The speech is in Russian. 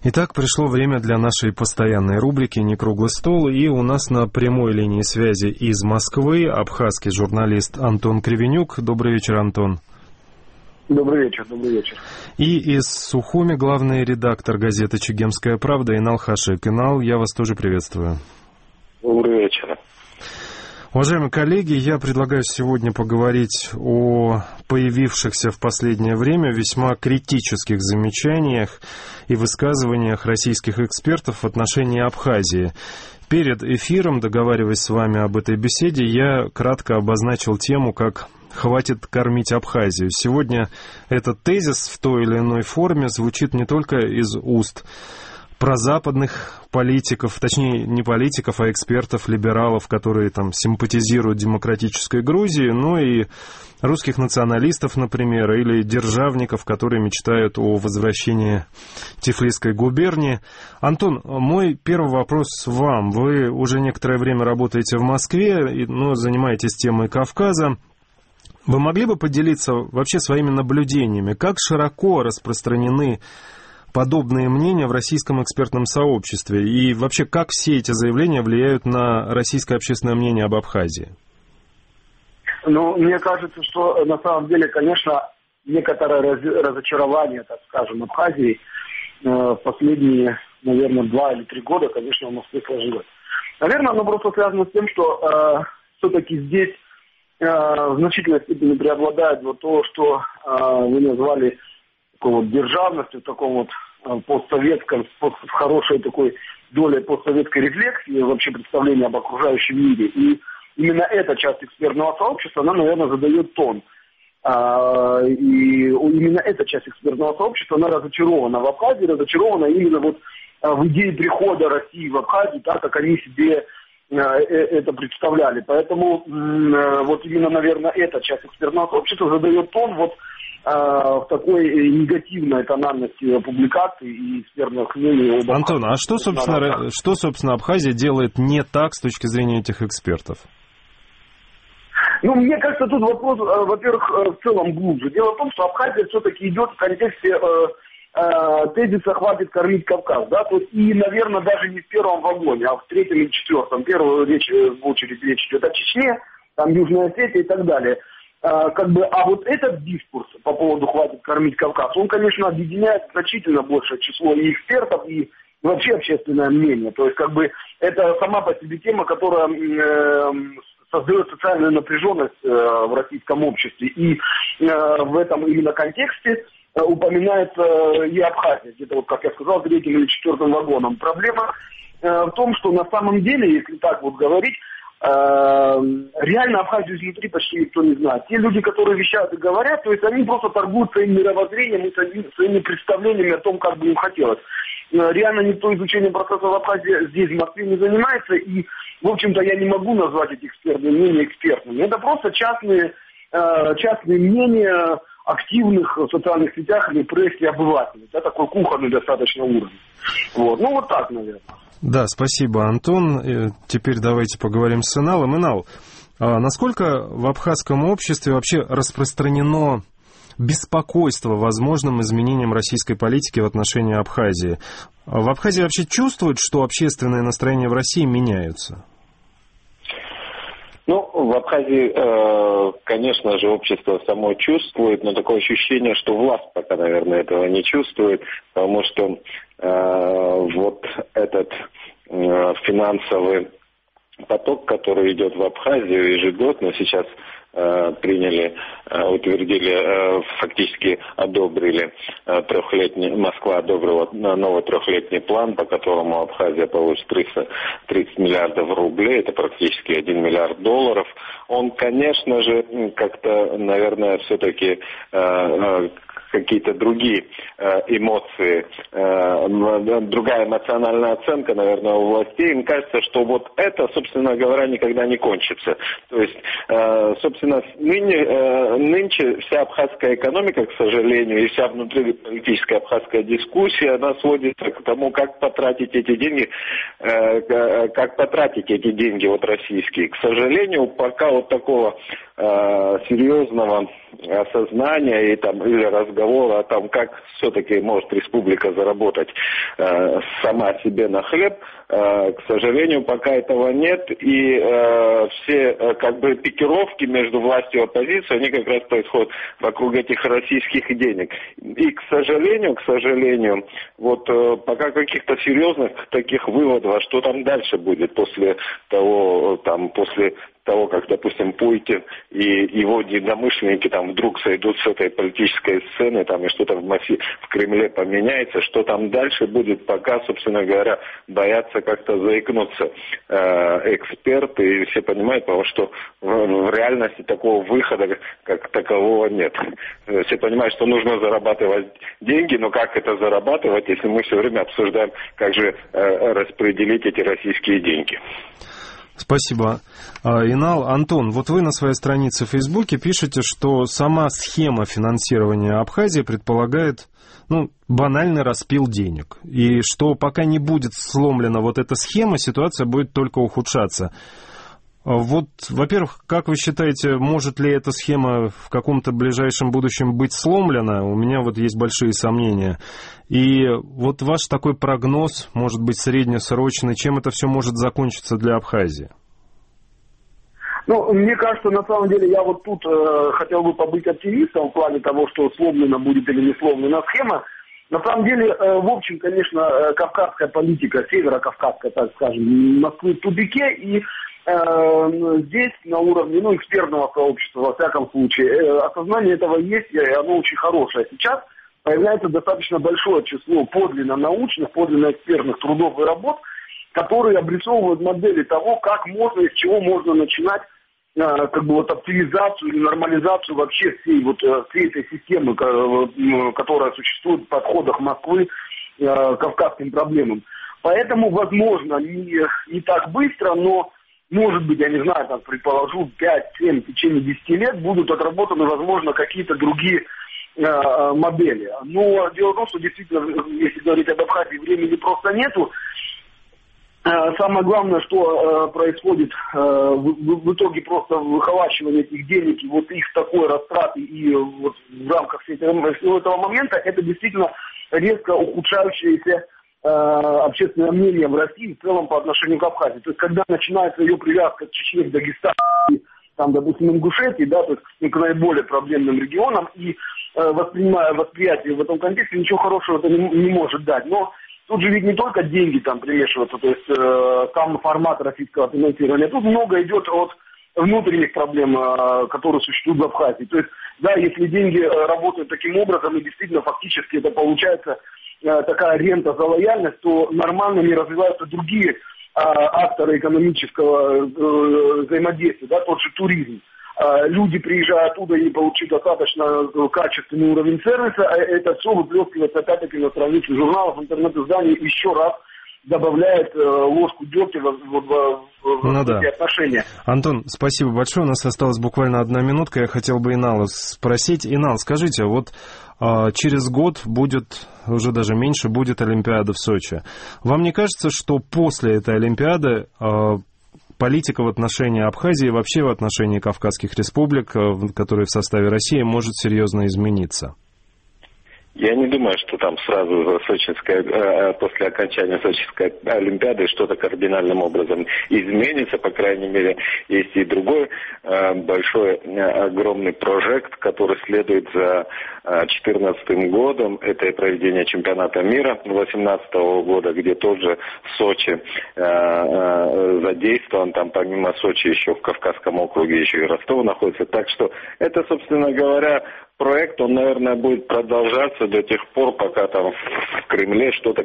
Итак, пришло время для нашей постоянной рубрики «Не круглый стол», и у нас на прямой линии связи из Москвы абхазский журналист Антон Кривенюк. Добрый вечер, Антон. Добрый вечер, добрый вечер. И из Сухуми главный редактор газеты «Чегемская правда» Инал Хашик. Инал, я вас тоже приветствую. Добрый вечер. Уважаемые коллеги, я предлагаю сегодня поговорить о появившихся в последнее время весьма критических замечаниях и высказываниях российских экспертов в отношении Абхазии. Перед эфиром, договариваясь с вами об этой беседе, я кратко обозначил тему как «Хватит кормить Абхазию». Сегодня этот тезис в той или иной форме звучит не только из уст прозападных политиков, точнее не политиков, а экспертов, либералов, которые там симпатизируют демократической Грузии, но и русских националистов, например, или державников, которые мечтают о возвращении Тифлисской губернии. Антон, мой первый вопрос вам. Вы уже некоторое время работаете в Москве, но занимаетесь темой Кавказа. Вы могли бы поделиться вообще своими наблюдениями, как широко распространены подобные мнения в российском экспертном сообществе? И вообще, как все эти заявления влияют на российское общественное мнение об Абхазии? Ну, мне кажется, что на самом деле, конечно, некоторое разочарование, так скажем, Абхазии в последние, наверное, 2 или 3 года, конечно, в Москве сложилось. Наверное, оно просто связано с тем, что все-таки здесь в значительной степени преобладает вот то, что вы назвали такой вот державностью, в таком вот постсоветском, в хорошей такой долей постсоветской рефлексии, вообще представления об окружающем мире. И именно эта часть экспертного сообщества, она, наверное, задает тон. И именно эта часть экспертного сообщества, она разочарована в Абхазии, разочарована именно вот в идее прихода России в Абхазию, так как они себе это представляли. Поэтому вот именно, наверное, эта часть экспертного сообщества задает тон вот в такой негативной тональности публикаций и экспертных мнений. Антон, а что, собственно, Абхазия делает не так с точки зрения этих экспертов? Ну, мне кажется, тут вопрос, во-первых, в целом глубже. Дело в том, что Абхазия все-таки идет в контексте тезиса «хватит кормить Кавказ». Да? То есть, и, наверное, даже не в первом вагоне, а в 3-м или 4-м. Первую в очередь речь идет о Чечне, там Южная Осетия и так далее. А вот этот дискурс по поводу «хватит кормить Кавказ», он, конечно, объединяет значительно большее число и экспертов, и вообще общественное мнение. То есть, это сама по себе тема, которая создает социальную напряженность в российском обществе. И в этом именно контексте упоминается и Абхазия, где-то, вот, как я сказал, 3-м или 4-м вагоном. Проблема в том, что на самом деле, если так вот говорить, реально Абхазию изнутри почти никто не знает. Те люди, которые вещают и говорят, то есть они просто торгуют своим мировоззрением и своими представлениями о том, как бы им хотелось. Реально никто изучением процесса в Абхазии здесь, в Москве, не занимается, и, в общем-то, я не могу назвать эти экспертные мнения экспертными. Это просто частные мнения активных в социальных сетях или прессе обывателей. Это такой кухонный достаточно уровень. Вот. Ну, вот так, наверное. Да, спасибо, Антон. Теперь давайте поговорим с Иналом. Инал, насколько в абхазском обществе вообще распространено беспокойство возможным изменением российской политики в отношении Абхазии? В Абхазии вообще чувствуют, что общественные настроения в России меняются? Ну, в Абхазии, конечно же, общество само чувствует, но такое ощущение, что власть пока, наверное, этого не чувствует, потому что вот этот финансовый поток, который идет в Абхазию ежегодно, сейчас утвердили, фактически одобрили Москва одобрила новый 3-летний план, по которому Абхазия получит 30 миллиардов рублей, это практически $1 миллиард. Он, конечно же, как-то, наверное, все-таки какие-то другие эмоции, другая эмоциональная оценка, наверное, у властей. Им кажется, что вот это, собственно говоря, никогда не кончится. То есть, собственно, нынче вся абхазская экономика, к сожалению, и вся внутриполитическая абхазская дискуссия, она сводится к тому, как потратить эти деньги, вот российские. К сожалению, пока вот такого серьезного осознания или разговора о том, как все-таки может республика заработать сама себе на хлеб, к сожалению, пока этого нет. И все пикировки между властью и оппозицией, они как раз происходят вокруг этих российских денег. И, к сожалению, вот пока каких-то серьезных таких выводов, а что там дальше будет после того, как, допустим, Путин и его единомышленники там вдруг сойдут с этой политической сцены, там и что-то в Кремле поменяется, что там дальше будет, пока, собственно говоря, боятся как-то заикнуться эксперты, и все понимают, потому что в реальности такого выхода как такового нет. Все понимают, что нужно зарабатывать деньги, но как это зарабатывать, если мы все время обсуждаем, как же распределить эти российские деньги. Спасибо, Инал. Антон, вот вы на своей странице в Фейсбуке пишете, что сама схема финансирования Абхазии предполагает, банальный распил денег. И что пока не будет сломлена вот эта схема, ситуация будет только ухудшаться. Вот, во-первых, как вы считаете, может ли эта схема в каком-то ближайшем будущем быть сломлена? У меня вот есть большие сомнения. И вот ваш такой прогноз, может быть, среднесрочный, чем это все может закончиться для Абхазии? Мне кажется, на самом деле, я вот тут хотел бы побыть оптимистом в плане того, что сломлена будет или не сломлена схема. На самом деле, в общем, конечно, кавказская политика, северокавказская, так скажем, Москвы в тупике, и здесь на уровне экспертного сообщества, во всяком случае, осознание этого есть, и оно очень хорошее. Сейчас появляется достаточно большое число подлинно научных, подлинно экспертных трудов и работ, которые обрисовывают модели того, как можно и с чего можно начинать оптимизацию или нормализацию вообще всей этой системы, которая существует в подходах Москвы к кавказским проблемам. Поэтому, возможно, не так быстро, но может быть, я не знаю, предположу, 5-7 в течение 10 лет будут отработаны, возможно, какие-то другие модели. Но дело в том, что действительно, если говорить об Абхазии, времени просто нету. Самое главное, что происходит в итоге просто выхолащивание этих денег и вот их такой растраты и вот в рамках всего этого момента, это действительно резко ухудшающееся общественное мнение в России в целом по отношению к Абхазии. То есть, когда начинается ее привязка к Чечне, к Дагестану, допустим, Ингушетии, то есть к наиболее проблемным регионам, и восприятие в этом контексте ничего хорошего это не может дать. Но тут же ведь не только деньги примешиваются, то есть сам формат российского финансирования. Тут много идет от внутренних проблем, которые существуют в Абхазии. То есть, если деньги работают таким образом, и действительно фактически это получается такая рента за лояльность, то нормально не развиваются другие акторы экономического взаимодействия, тот же туризм. Люди, приезжая оттуда и получив достаточно качественный уровень сервиса, это все выплескивается опять-таки на страницы журналов, интернет-изданий, еще раз добавляет ложку дегтя в эти отношения. Антон, спасибо большое. У нас осталась буквально 1 минутка. Я хотел бы Инала спросить. Инал, скажите, вот через год будет, уже даже меньше, будет Олимпиада в Сочи. Вам не кажется, что после этой Олимпиады политика в отношении Абхазии и вообще в отношении Кавказских республик, которые в составе России, может серьезно измениться? Я не думаю, что там сразу после окончания Сочинской Олимпиады что-то кардинальным образом изменится. По крайней мере, есть и другой большой, огромный проект, который следует за 2014 годом. Это проведение чемпионата мира 2018 года, где тоже Сочи задействован. Там помимо Сочи еще в Кавказском округе еще и Ростов находится. Так что это, собственно говоря, проект, он, наверное, будет продолжаться до тех пор, пока там в Кремле что-то